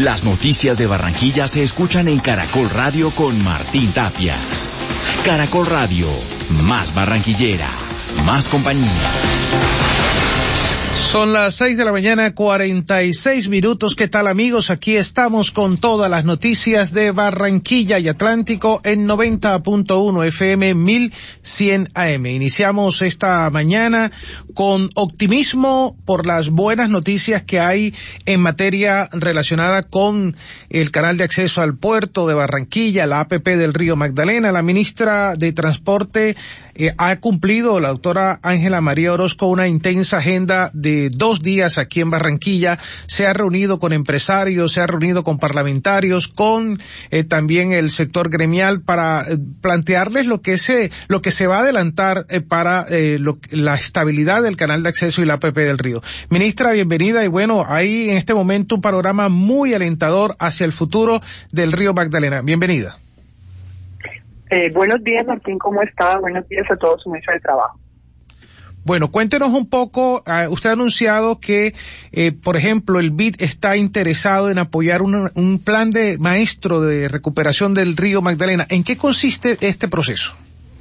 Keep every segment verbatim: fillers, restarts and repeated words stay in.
Las noticias de Barranquilla se escuchan en Caracol Radio con Martín Tapias. Caracol Radio, más barranquillera, más compañía. Son las seis de la mañana, cuarenta y seis minutos. ¿Qué tal, amigos? Aquí estamos con todas las noticias de Barranquilla y Atlántico en noventa punto uno F M, mil cien A M. Iniciamos esta mañana con optimismo por las buenas noticias que hay en materia relacionada con el canal de acceso al puerto de Barranquilla, la A P P del Río Magdalena. La ministra de Transporte Eh, ha cumplido, la doctora Ángela María Orozco, una intensa agenda de dos días aquí en Barranquilla. Se ha reunido con empresarios, se ha reunido con parlamentarios, con eh, también el sector gremial para eh, plantearles lo que se lo que se va a adelantar eh, para eh, lo, la estabilidad del canal de acceso y la A P P del Río. Ministra, bienvenida, y bueno, hay en este momento un panorama muy alentador hacia el futuro del Río Magdalena. Bienvenida. Eh, buenos días, Martín, ¿cómo está? Buenos días a todos su mesa de trabajo. Bueno, cuéntenos un poco, uh, usted ha anunciado que, eh, por ejemplo, el B I D está interesado en apoyar una, un plan de maestro de recuperación del Río Magdalena. ¿En qué consiste este proceso?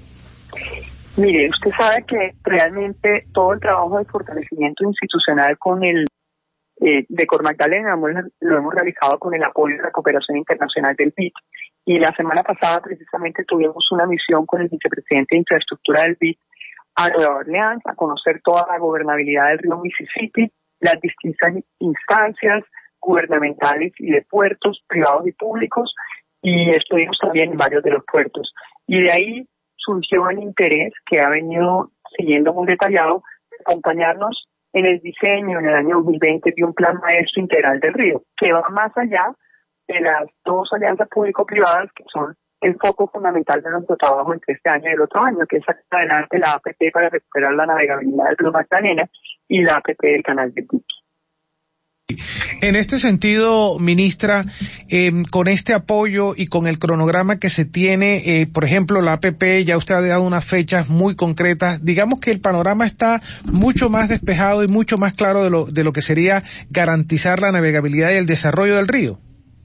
Mire, usted sabe que realmente todo el trabajo de fortalecimiento institucional con el eh, de Cor Magdalena lo hemos realizado con el apoyo de la cooperación internacional del B I D. Y la semana pasada precisamente tuvimos una misión con el vicepresidente de infraestructura del B I D a Nueva Orleans a conocer toda la gobernabilidad del río Mississippi, las distintas instancias gubernamentales y de puertos privados y públicos, y estuvimos también en varios de los puertos. Y de ahí surgió el interés que ha venido siguiendo muy detallado acompañarnos en el diseño en el año dos mil veinte de un plan maestro integral del río, que va más allá de las dos alianzas público-privadas que son el foco fundamental de nuestro trabajo entre este año y el otro año, que es sacar adelante la A P P para recuperar la navegabilidad del río Magdalena y la A P P del canal de Piqui. En este sentido, ministra, eh, con este apoyo y con el cronograma que se tiene, eh, por ejemplo, la A P P, ya usted ha dado unas fechas muy concretas, digamos que el panorama está mucho más despejado y mucho más claro de lo, de lo que sería garantizar la navegabilidad y el desarrollo del río.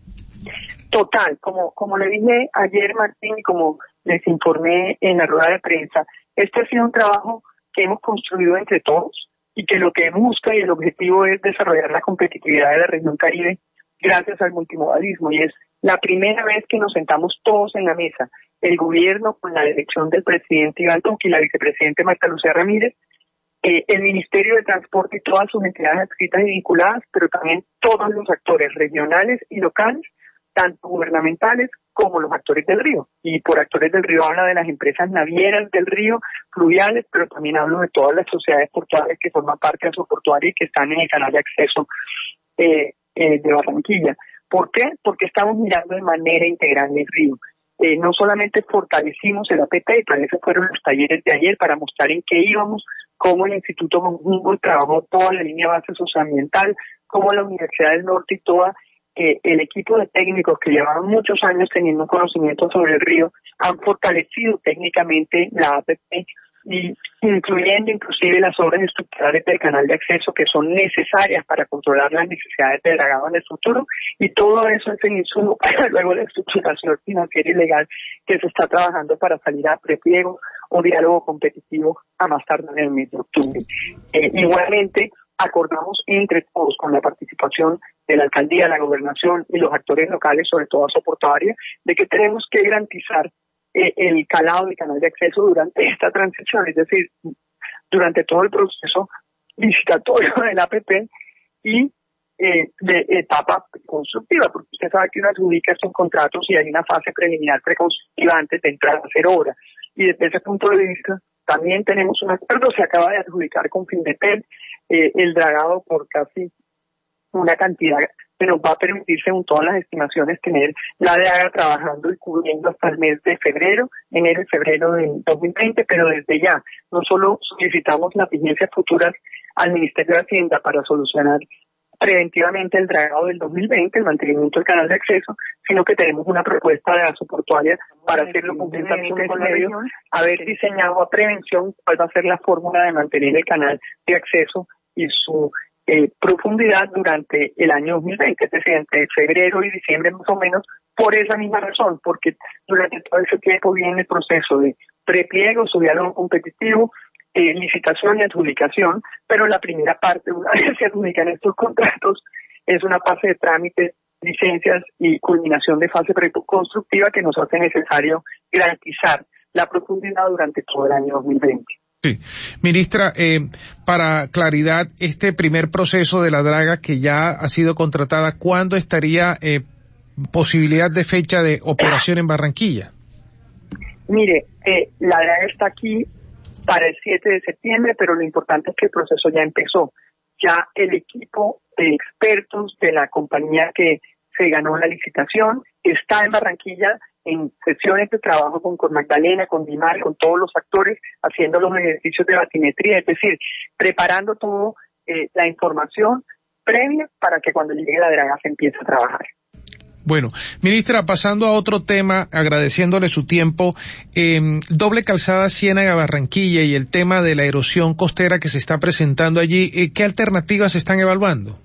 Total, como como le dije ayer, Martín, y como les informé en la rueda de prensa, este ha sido un trabajo que hemos construido entre todos y que lo que busca y el objetivo es desarrollar la competitividad de la región Caribe gracias al multimodalismo. Y es la primera vez que nos sentamos todos en la mesa, el gobierno con la dirección del presidente Iván Duque y la vicepresidenta Marta Lucía Ramírez, eh, el Ministerio de Transporte y todas sus entidades adscritas y vinculadas, pero también todos los actores regionales y locales, tanto gubernamentales como los actores del río. Y por actores del río habla de las empresas navieras del río, fluviales, pero también hablo de todas las sociedades portuarias que forman parte de su portuaria y que están en el canal de acceso eh, eh, de Barranquilla. ¿Por qué? Porque estamos mirando de manera integral el río. Eh, no solamente fortalecimos el A P P, para eso fueron los talleres de ayer, para mostrar en qué íbamos, cómo el Instituto Humboldt trabajó toda la línea base socioambiental, cómo la Universidad del Norte y toda Eh, el equipo de técnicos que llevaban muchos años teniendo conocimiento sobre el río han fortalecido técnicamente la A P P, y incluyendo inclusive las obras estructurales del canal de acceso que son necesarias para controlar las necesidades de dragado en el futuro, y todo eso es en insumo para luego la estructuración financiera y legal que se está trabajando para salir a prepliego o diálogo competitivo a más tardar en el mes de octubre. Eh, igualmente, acordamos entre todos, con la participación de la alcaldía, la gobernación y los actores locales, sobre todo a Soportuaria, de que tenemos que garantizar eh, el calado del canal de acceso durante esta transición, es decir, durante todo el proceso licitatorio del A P P y eh, de etapa constructiva, porque usted sabe que uno adjudica estos contratos y hay una fase preliminar preconstructiva antes de entrar a hacer obra. Y desde ese punto de vista, también tenemos un acuerdo, se acaba de adjudicar con Findetel eh, el dragado por casi una cantidad que nos va a permitir, según todas las estimaciones, tener la D A G A trabajando y cubriendo hasta el mes de febrero, enero y febrero del dos mil veinte, pero desde ya no solo solicitamos las vigencias futuras al Ministerio de Hacienda para solucionar preventivamente el dragado del dos mil veinte, el mantenimiento del canal de acceso, sino que tenemos una propuesta de Aso Portuaria para hacerlo conjuntamente con el medio, haber diseñado a prevención cuál va a ser la fórmula de mantener el canal de acceso y su eh, profundidad durante el año dos mil veinte, es decir, entre febrero y diciembre más o menos, por esa misma razón, porque durante todo ese tiempo viene el proceso de prepliegos o diálogo competitivo, eh, licitación y adjudicación, pero la primera parte, una vez se adjudican estos contratos, es una fase de trámites, licencias y culminación de fase constructiva que nos hace necesario garantizar la profundidad durante todo el año dos mil veinte. Sí. Ministra, eh, para claridad, este primer proceso de la draga que ya ha sido contratada, ¿cuándo estaría eh, posibilidad de fecha de operación en Barranquilla? Mire, eh, la draga está aquí para el siete de septiembre, pero lo importante es que el proceso ya empezó. Ya el equipo de expertos de la compañía que se ganó la licitación está en Barranquilla en sesiones de trabajo con, con Magdalena, con Dimar, con todos los actores, haciendo los ejercicios de batimetría, es decir, preparando todo eh, la información previa para que cuando llegue la draga se empiece a trabajar. Bueno, ministra, pasando a otro tema, agradeciéndole su tiempo, eh, doble calzada Ciénaga-Barranquilla y el tema de la erosión costera que se está presentando allí, eh, ¿qué alternativas se están evaluando?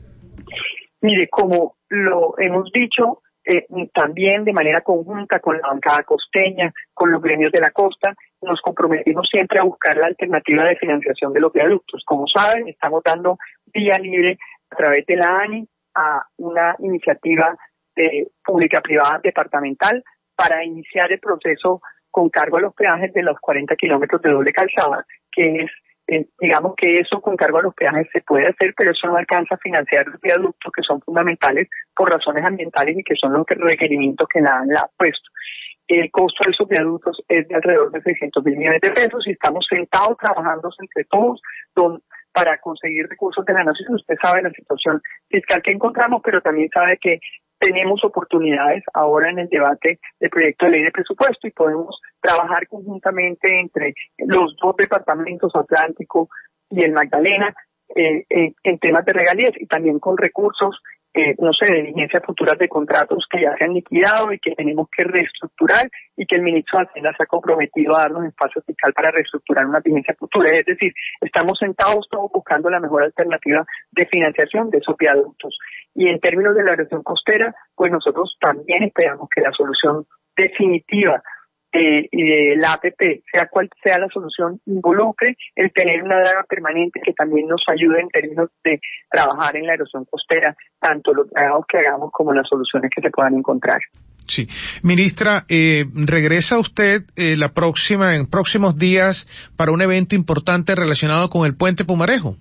Mire, como lo hemos dicho, eh, también de manera conjunta con la bancada costeña, con los gremios de la costa, nos comprometimos siempre a buscar la alternativa de financiación de los viaductos. Como saben, estamos dando vía libre a través de la ANI a una iniciativa de pública-privada departamental para iniciar el proceso con cargo a los peajes de los cuarenta kilómetros de doble calzada, que es, eh, digamos que eso con cargo a los peajes se puede hacer, pero eso no alcanza a financiar los viaductos que son fundamentales por razones ambientales y que son los requerimientos que la ANLA ha puesto. El costo de esos viaductos es de alrededor de seiscientos mil millones de pesos y estamos sentados trabajando entre todos don, para conseguir recursos de la nación. Usted sabe la situación fiscal que encontramos, pero también sabe que tenemos oportunidades ahora en el debate del proyecto de ley de presupuesto y podemos trabajar conjuntamente entre los dos departamentos, Atlántico y el Magdalena, eh, eh, en temas de regalías y también con recursos, eh, no sé, de vigencias futuras de contratos que ya se han liquidado y que tenemos que reestructurar y que el ministro de Hacienda se ha comprometido a darnos espacio fiscal para reestructurar una vigencia futura. Es decir, estamos sentados todos buscando la mejor alternativa de financiación de esos viaductos. Y en términos de la erosión costera, pues nosotros también esperamos que la solución definitiva eh, y del A P P, sea cual sea la solución, involucre el tener una draga permanente que también nos ayude en términos de trabajar en la erosión costera, tanto los dragados que hagamos como las soluciones que se puedan encontrar. Sí. Ministra, eh, ¿regresa usted eh, la próxima, en próximos días para un evento importante relacionado con el Puente Pumarejo?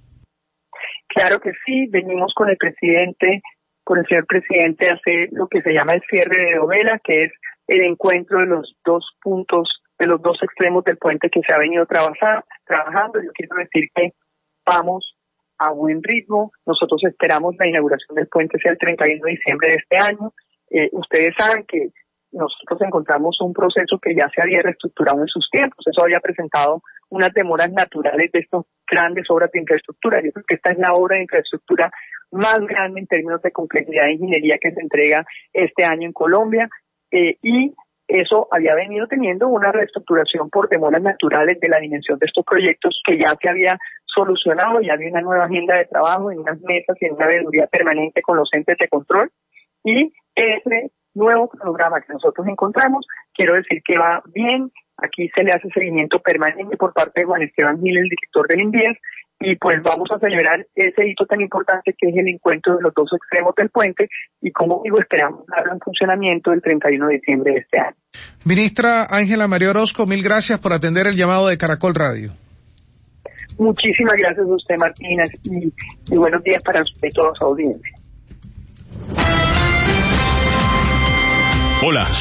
Claro que sí, venimos con el presidente, con el señor presidente a hacer lo que se llama el cierre de novela, que es el encuentro de los dos puntos, de los dos extremos del puente que se ha venido trabajar, trabajando. Yo quiero decir que vamos a buen ritmo. Nosotros esperamos la inauguración del puente sea el treinta y uno de diciembre de este año. Eh, ustedes saben que nosotros encontramos un proceso que ya se había reestructurado en sus tiempos. Eso había presentado unas demoras naturales de estas grandes obras de infraestructura. Yo creo que esta es la obra de infraestructura más grande en términos de complejidad de ingeniería que se entrega este año en Colombia. Eh, y eso había venido teniendo una reestructuración por demoras naturales de la dimensión de estos proyectos que ya se había solucionado, ya había una nueva agenda de trabajo en unas mesas y en una veeduría permanente con los entes de control. Y ese nuevo cronograma que nosotros encontramos, quiero decir que va bien. Aquí se le hace seguimiento permanente por parte de Juan Esteban Gil, el director del INVIES, y pues vamos a celebrar ese hito tan importante que es el encuentro de los dos extremos del puente y, como digo, esperamos darlo en funcionamiento el treinta y uno de diciembre de este año. Ministra Ángela María Orozco, mil gracias por atender el llamado de Caracol Radio. Muchísimas gracias a usted, Martina, y, y buenos días para usted y toda su audiencia. Hola,